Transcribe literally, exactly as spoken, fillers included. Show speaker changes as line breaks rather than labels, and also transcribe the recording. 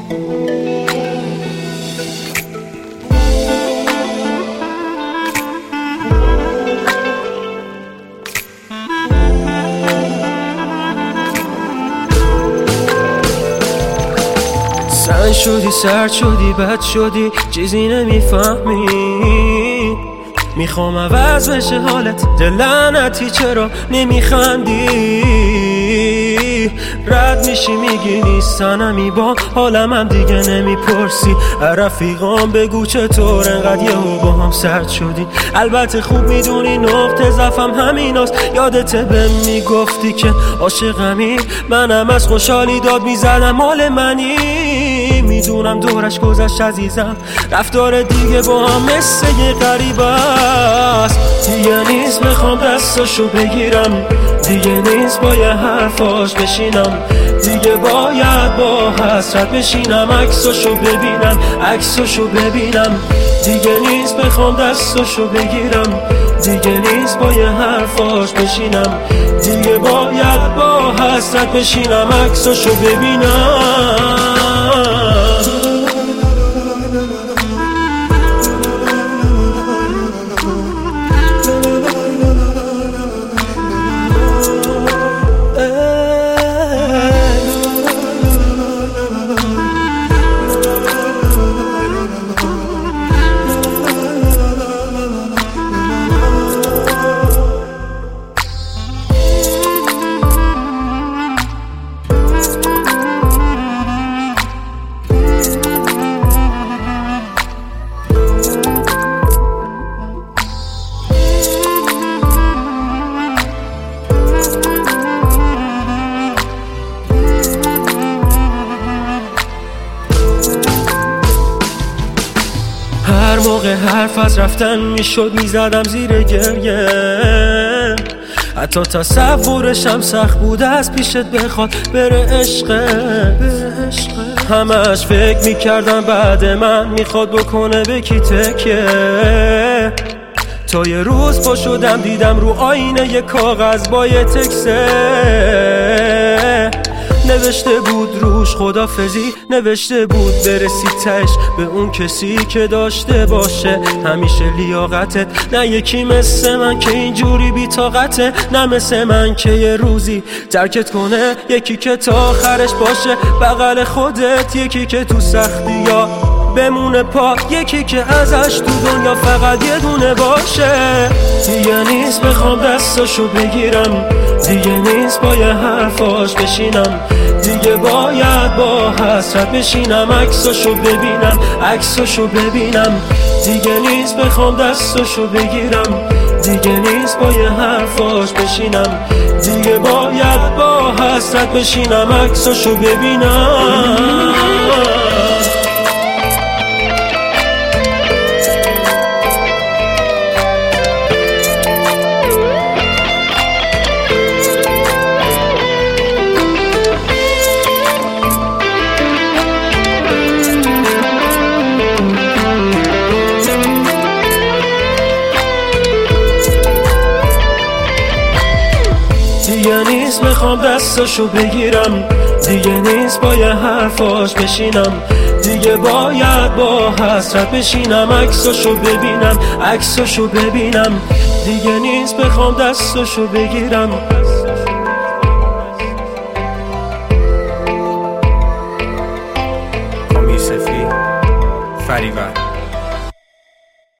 سنگ شدی، سرد شدی، بد شدی، چیزی نمیفهمی. میخوام عوض بشه حالت، دل لعنتی چرا نمیخندی؟ رد میشی میگی نیستنمی، با حالم هم دیگه نمیپرسی. رفیقام بگو چطور انقدر یهو با هم سرد شدی؟ البته خوب میدونی نقطه ضعفم همیناست. یادته بهم میگفتی که عاشقمی، منم از خوشحالی داد میزدم مال منی. میدونم دورش گذشت عزیزم، رفتار دیگه با هم مثل یه غریب است. دیگه نیست بخوام دستاشو بگیرم، دیگه نیست با یه حرفاش بشینم، دیگه باید با حسرت بشینم عکساشو ببینم، عکساشو ببینم. دیگه نیست بخوام دستاشو بگیرم، دیگه نیست با یه حرفاش بشینم، دیگه باید با حسرت بشینم عکساشو ببینم. هر موقع حرف از رفتن میشد میزدم زیر گریه، حتی تصورشم سخت بود از پیشت بخواد بره عشقت. همش فکر میکردم بعد من میخواد بکنه به کی تکیه، تا یه روز پا شدم دیدم رو آینه یه کاغذ با یه تکسه نوشته بود روش خدافزی، نوشته بود برسی تش به اون کسی که داشته باشه همیشه لیاقتت. نه یکی مثل من که اینجوری بی طاقته، نه مثل من که یه روزی ترکت کنه، یکی که تا آخرش باشه بغل خودت، یکی که تو سختی یا بمونه پا، یکی که ازش تو دنیا فقط یه دونه باشه. دیگه نیست بخوام دستاشو بگیرم، دیگه نیست با یه حرفاش بشینم، دیگه باید با حسرت بشینم عکساشو ببینم، عکساشو ببینم. دیگه نیست بخوام دستاشو بگیرم، دیگه نیست با یه حرفاش بشینم، دیگه باید با حسرت بشینم عکساشو ببینم. دیگه نیست بخوام دستاشو بگیرم، دیگه نیست با یه حرفاش بشینم، دیگه باید با حسرت بشینم عکساشو ببینم، عکساشو ببینم. دیگه نیست بخوام دستاشو بگیرم.
کامی سفی فریور